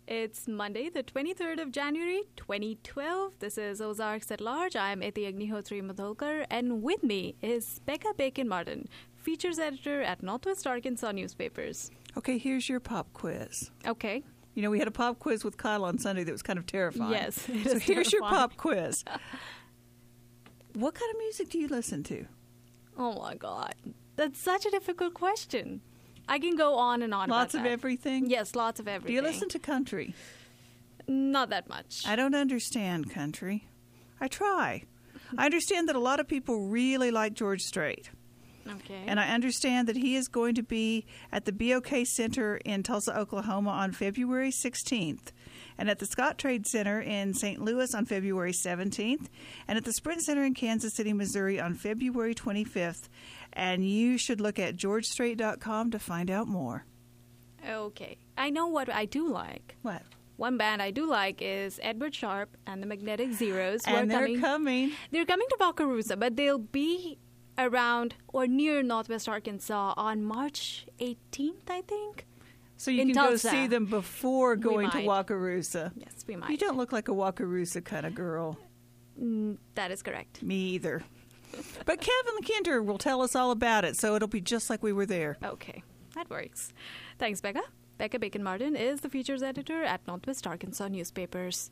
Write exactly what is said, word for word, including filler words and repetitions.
It's Monday, the twenty-third of January, twenty twelve. This is Ozarks at Large. I'm Iti Agnihotri Madholkar, and with me is Becca Bacon-Martin, features editor at Northwest Arkansas Newspapers. Okay, here's your pop quiz. Okay. You know, we had a pop quiz with Kyle on Sunday that was kind of terrifying. Yes. So here's terrifying. Your pop quiz. What kind of music do you listen to? Oh, my God. That's such a difficult question. I can go on and on Lots about of that. everything? Yes, lots of everything. Do you listen to country? Not that much. I don't understand country. I try. I understand that a lot of people really like George Strait. Okay. And I understand that he is going to be at the B O K Center in Tulsa, Oklahoma on February sixteenth, and at the Scott Trade Center in Saint Louis on February seventeenth, and at the Sprint Center in Kansas City, Missouri on February twenty-fifth. And you should look at george strait dot com to find out more. Okay. I know what I do like. What? One band I do like is Edward Sharpe and the Magnetic Zeros. And they're coming, coming. They're coming to Wakarusa, but they'll be around or near Northwest Arkansas on March eighteenth, I think. So you in can Tulsa. go see them before We going to might. Wakarusa. Yes, we might. You don't look like a Wakarusa kind of girl. Mm, that is correct. Me either. But Kevin Kinder will tell us all about it, so it'll be just like we were there. Okay, that works. Thanks, Becca. Becca Bacon-Martin is the features editor at Northwest Arkansas Newspapers.